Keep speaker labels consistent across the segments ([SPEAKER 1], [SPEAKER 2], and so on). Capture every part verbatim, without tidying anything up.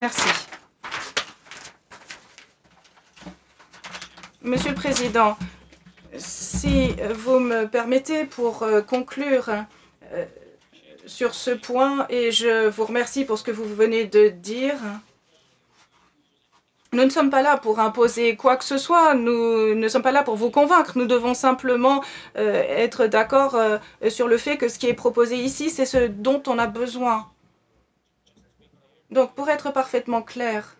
[SPEAKER 1] Merci. Monsieur le Président, si vous me permettez pour conclure sur ce point, et je vous remercie pour ce que vous venez de dire, nous ne sommes pas là pour imposer quoi que ce soit, nous ne sommes pas là pour vous convaincre, nous devons simplement euh, être d'accord euh, sur le fait que ce qui est proposé ici, c'est ce dont on a besoin. Donc, pour être parfaitement clair,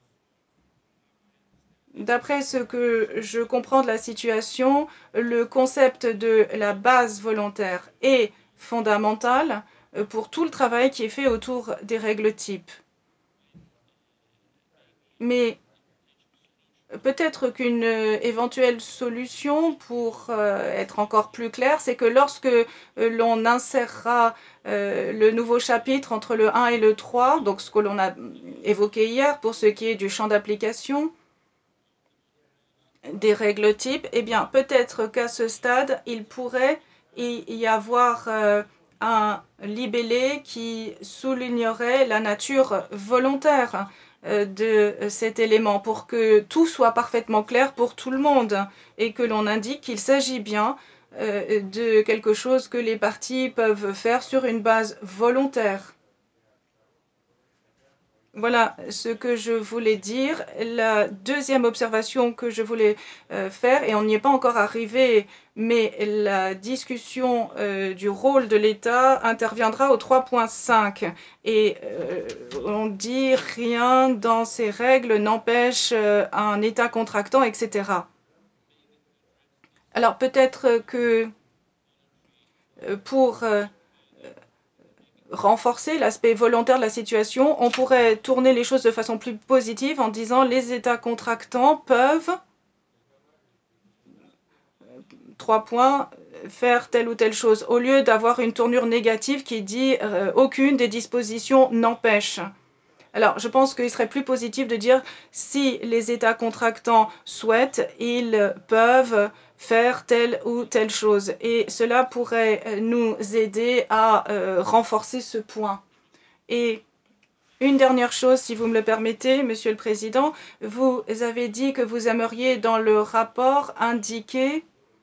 [SPEAKER 1] d'après ce que je comprends de la situation, le concept de la base volontaire est fondamental pour tout le travail qui est fait autour des règles types. Mais peut-être qu'une éventuelle solution pour euh, être encore plus clair, c'est que lorsque euh, l'on insérera euh, le nouveau chapitre entre le un et le trois, donc ce que l'on a évoqué hier pour ce qui est du champ d'application, des règles types, eh bien, peut-être qu'à ce stade, il pourrait y avoir euh, un libellé qui soulignerait la nature volontaire euh, de cet élément pour que tout soit parfaitement clair pour tout le monde et que l'on indique qu'il s'agit bien euh, de quelque chose que les parties peuvent faire sur une base volontaire. Voilà ce que je voulais dire. La deuxième observation que je voulais euh, faire, et on n'y est pas encore arrivé, mais la discussion euh, du rôle de l'État interviendra au trois point cinq. Et euh, on dit rien dans ces règles n'empêche euh, un État contractant, et cetera. Alors peut-être que euh, pour euh, renforcer l'aspect volontaire de la situation, on pourrait tourner les choses de façon plus positive en disant les États contractants peuvent, trois points, faire telle ou telle chose, au lieu d'avoir une tournure négative qui dit euh, aucune des dispositions n'empêche. Alors, je pense qu'il serait plus positif de dire si les États contractants souhaitent, ils peuvent faire telle ou telle chose. Et cela pourrait nous aider à euh, renforcer ce point. Et une dernière chose, si vous me le permettez, Monsieur le Président, vous avez dit que vous aimeriez dans le rapport indiquer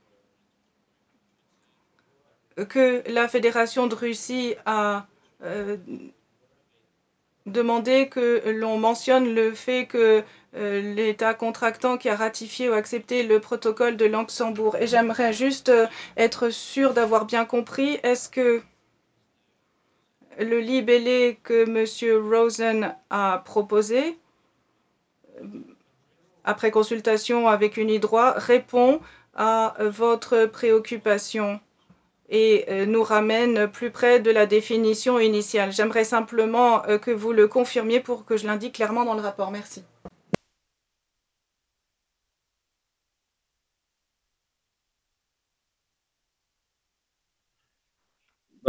[SPEAKER 1] que la Fédération de Russie a euh, demandé que l'on mentionne le fait que euh, l'État contractant qui a ratifié ou accepté le protocole de Luxembourg. Et j'aimerais juste euh, être sûr d'avoir bien compris, est-ce que le libellé que M. Rosen a proposé après consultation avec UniDroit, répond à votre préoccupation et nous ramène plus près de la définition initiale. J'aimerais simplement que vous le confirmiez pour que je l'indique clairement dans le rapport. Merci.